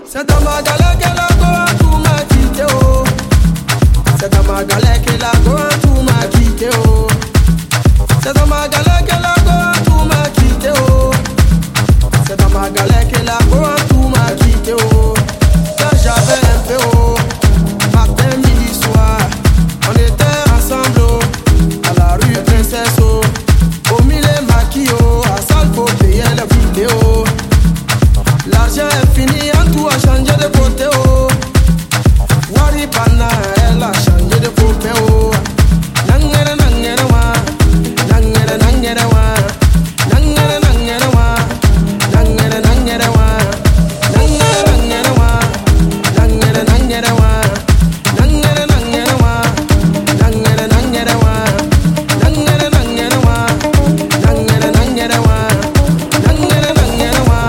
C'est dans ma galère que la Goa tout m'a quitté oh. C'est dans ma galère que la Goa tout m'a quitté oh. C'est dans ma galère que la Goa tout m'a quitté oh. C'est dans ma galère que la Goa tout m'a quitté oh. Quand j'avais un peu oh, matin, midi, soir, on était ensemble oh, à la rue Princesse oh. Au milieu maquis oh, à salle faut payer le vidéo. L'argent est fini, en tout a changé de côté oh. Wari Pana, elle a changé de côté oh. Nangere nangere wa, nangere nangere wa, nangere nangere wa, nangere nangere wa, nangere nangere wa, nangere nangere wa, nangere nangere wa, nangere nangere wa, nangere nangere wa, nangere nangere wa, nangere nangere wa.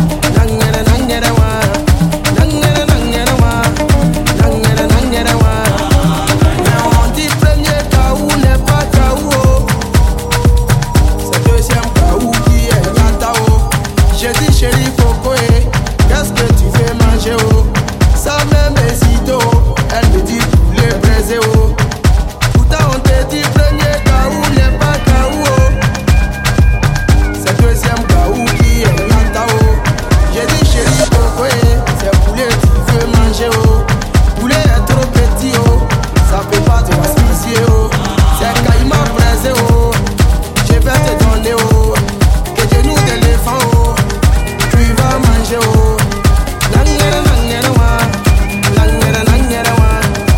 Chérie Coco, qu'est-ce que tu fais manger oh? Ça même hésite oh, elle me dit poulet braisé oh. Pourtant on te dit premier caou n'est pas caou oh. C'est deuxième caou qui est lata oh. J'ai dit chérie Coco, c'est poulet tu veux manger oh. Poulet est trop petit oh, ça peut pas te rassasier oh. C'est caïma braisé oh, je vais te donner oh. Que de nous d'éléphant oh. Tu vas manger oh. Nangere nangere wa, nangere nangere wa.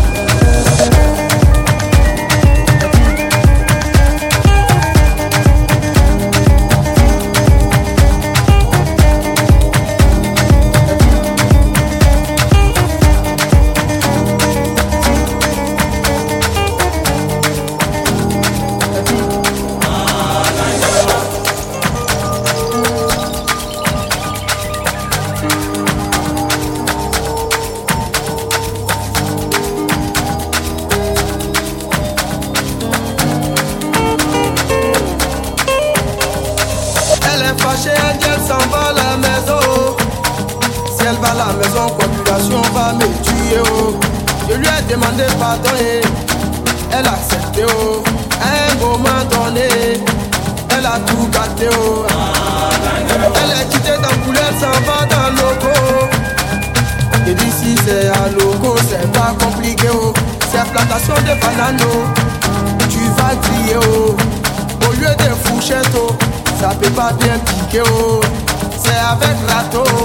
Fâchée, elle s'en va à la maison. Si elle va à la maison, population va me tuer oh. Je lui ai demandé pardon et elle a accepté oh. À un moment donné, elle a tout gâté oh. Elle est quittée dans poulet, elle s'en va dans le loco. Et d'ici c'est à loco, c'est pas compliqué oh. C'est plantation de bananes oh. Tu vas crier oh. Au lieu de fourchettes oh, ça peut pas bien piquer oh. C'est avec râteau